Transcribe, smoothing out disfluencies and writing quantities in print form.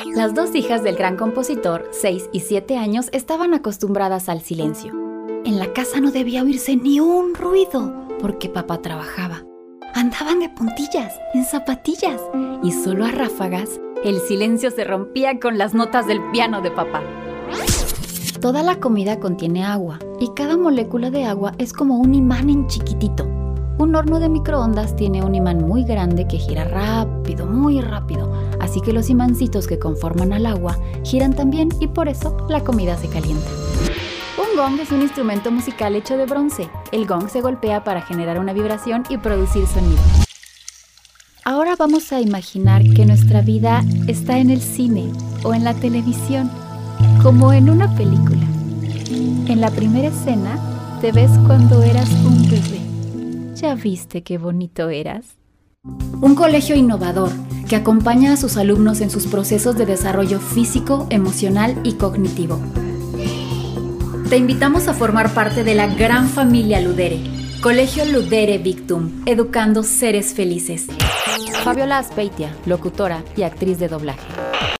Las dos hijas del gran compositor, 6 y 7 años, estaban acostumbradas al silencio. En la casa no debía oírse ni un ruido, porque papá trabajaba. Andaban de puntillas, en zapatillas, y solo a ráfagas, el silencio se rompía con las notas del piano de papá. Toda la comida contiene agua, y cada molécula de agua es como un imán en chiquitito. Un horno de microondas tiene un imán muy grande que gira rápido, muy rápido, así que los imancitos que conforman al agua giran también y por eso la comida se calienta. Un gong es un instrumento musical hecho de bronce. El gong se golpea para generar una vibración y producir sonido. Ahora vamos a imaginar que nuestra vida está en el cine o en la televisión, como en una película. En la primera escena te ves cuando eras un bebé. ¿Ya viste qué bonito eras? Un colegio innovador que acompaña a sus alumnos en sus procesos de desarrollo físico, emocional y cognitivo. Te invitamos a formar parte de la gran familia Ludere. Colegio Ludere Victum, educando seres felices. Fabiola Azpeitia, locutora y actriz de doblaje.